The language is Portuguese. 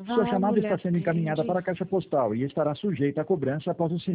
Sua chamada Válvula está sendo encaminhada atende. para a caixa postal e estará sujeita a cobrança após o sinal.